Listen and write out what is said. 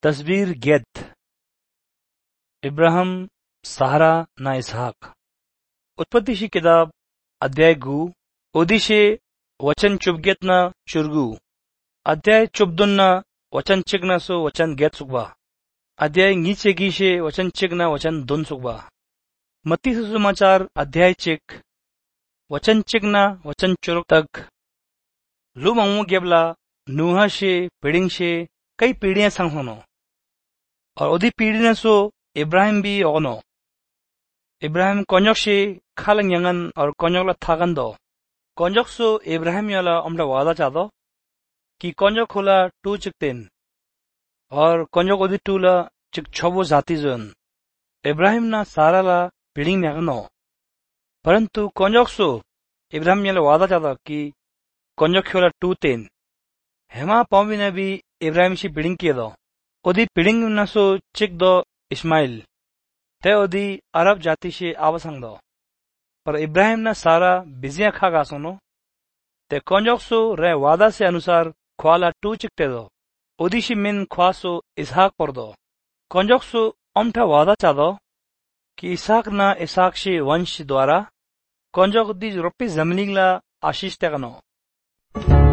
तस्वीर गेत इब्राहिम सहारा ना इसहाक। उत्पत्ति की किताब अध्याय गु ओदिशे वचन चुबगेत ना चुरगु अध्याय चुबदुन ना वचन चिगना सो वचन गेत सुकबा अध्याय नीचे गीशे वचन चिगना वचन दुन सुकबा। मत्ती सुसमाचार अध्याय चिक वचन चिगना वचन चुरुक तक लुमंगु गेबला नुहा शे पीड़िंग शे कई पीढ़ियां संग होनो और ओदी पीढ़ी ने सो इब्राहिम भी ओनो। इब्राहिम कोन्योक शे खालंग यंगन और कोन्योक ला थागन दो कोन्योक सो इब्राहिम याला अमला वादा चादो कि कोन्योक होला टू चिकतेन और कोन्योक ओदी टू ला चिक छोबो जाती जोन इब्राहिम ना सारा ला पीढ़ी में यंगनो परंतु कोन्योक सो इब्राहिम याला वादा चादो कि कोन्योक होला टू तेन हेमा पौमी ने भी इब्राहिम शी पीढ़ी किए दो ओदी पीड़िंग नसो चिक दो इस्माइल ते ओदी अरब जाति से आवसंग दो पर इब्राहिम ना सारा बिजिया खागा सुनो ते कोन्योक सो रे वादा से अनुसार ख्वाला टू चिकते दो ओदी शी मिन ख्वासो इसहाक पर दो कोन्योक सो ओमठा वादा चादो कि इसहाक ना इसहाक शी वंश द्वारा कोन्योक दी रुपी जमनीगला आशीष तेगनो।